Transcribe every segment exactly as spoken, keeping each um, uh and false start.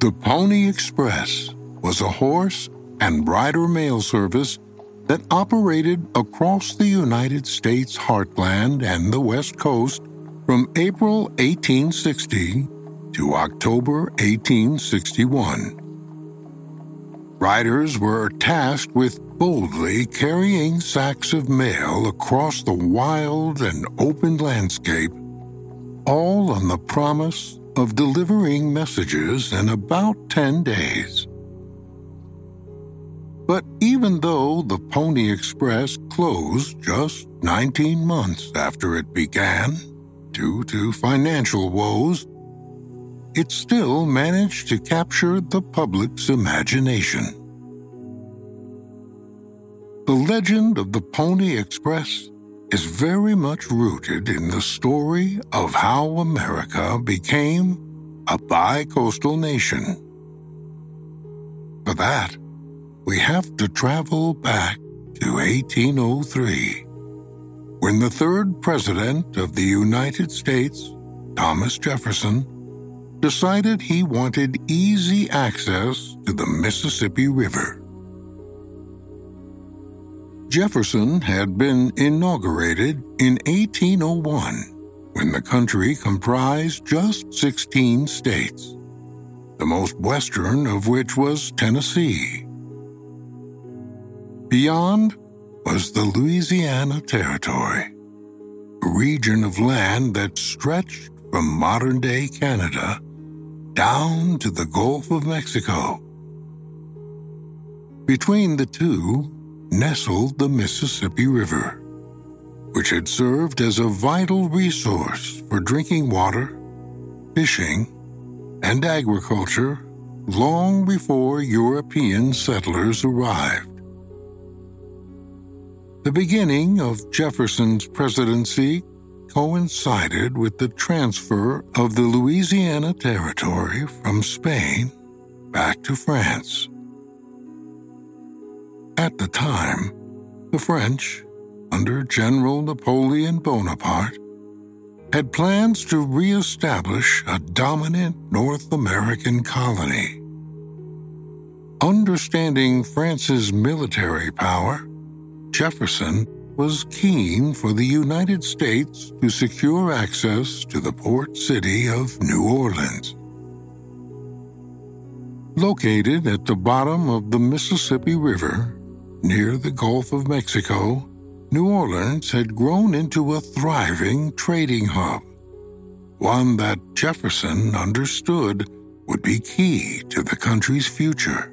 The Pony Express was a horse and rider mail service that operated across the United States heartland and the West Coast from April eighteen sixty to October eighteen sixty-one. Riders were tasked with boldly carrying sacks of mail across the wild and open landscape, all on the promise of delivering messages in about ten days. But even though the Pony Express closed just nineteen months after it began, due to financial woes, it still managed to capture the public's imagination. The legend of the Pony Express is very much rooted in the story of how America became a bi-coastal nation. For that, we have to travel back to eighteen oh three, when the third president of the United States, Thomas Jefferson, decided he wanted easy access to the Mississippi River. Jefferson had been inaugurated in eighteen oh one, when the country comprised just sixteen states, the most western of which was Tennessee. Beyond was the Louisiana Territory, a region of land that stretched from modern-day Canada down to the Gulf of Mexico. Between the two nestled the Mississippi River, which had served as a vital resource for drinking water, fishing, and agriculture long before European settlers arrived. The beginning of Jefferson's presidency coincided with the transfer of the Louisiana Territory from Spain back to France. At the time, the French, under General Napoleon Bonaparte, had plans to re-establish a dominant North American colony. Understanding France's military power, Jefferson was keen for the United States to secure access to the port city of New Orleans. Located at the bottom of the Mississippi River, near the Gulf of Mexico, New Orleans had grown into a thriving trading hub, one that Jefferson understood would be key to the country's future.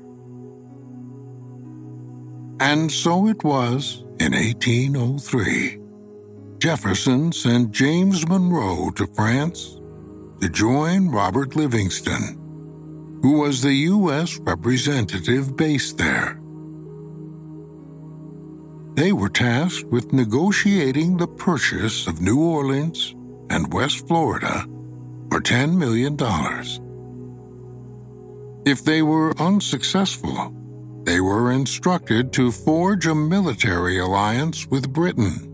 And so it was in eighteen oh three. Jefferson sent James Monroe to France to join Robert Livingston, who was the U S representative based there. They were tasked with negotiating the purchase of New Orleans and West Florida for ten million dollars. If they were unsuccessful, they were instructed to forge a military alliance with Britain.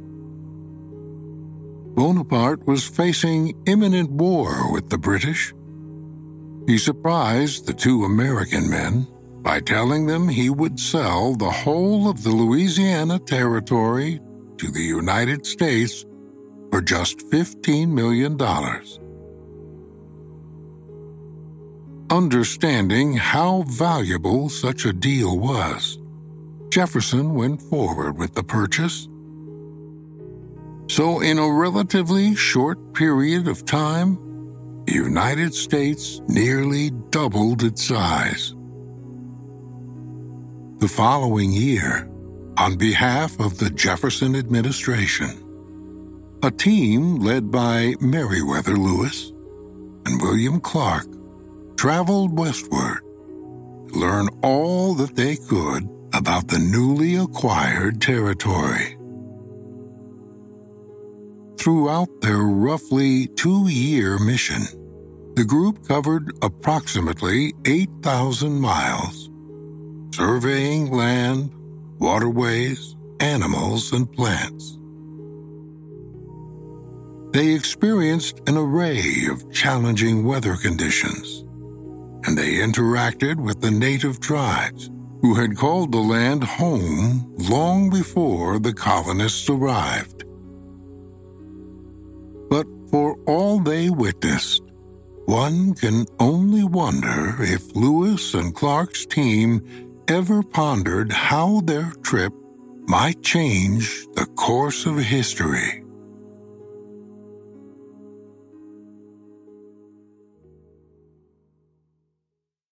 Bonaparte was facing imminent war with the British. He surprised the two American men by telling them he would sell the whole of the Louisiana Territory to the United States for just fifteen million dollars. Understanding how valuable such a deal was, Jefferson went forward with the purchase. So in a relatively short period of time, the United States nearly doubled its size. The following year, on behalf of the Jefferson administration, a team led by Meriwether Lewis and William Clark traveled westward to learn all that they could about the newly acquired territory. Throughout their roughly two-year mission, the group covered approximately eight thousand miles, surveying land, waterways, animals, and plants. They experienced an array of challenging weather conditions and they interacted with the native tribes who had called the land home long before the colonists arrived. But for all they witnessed, one can only wonder if Lewis and Clark's team ever pondered how their trip might change the course of history.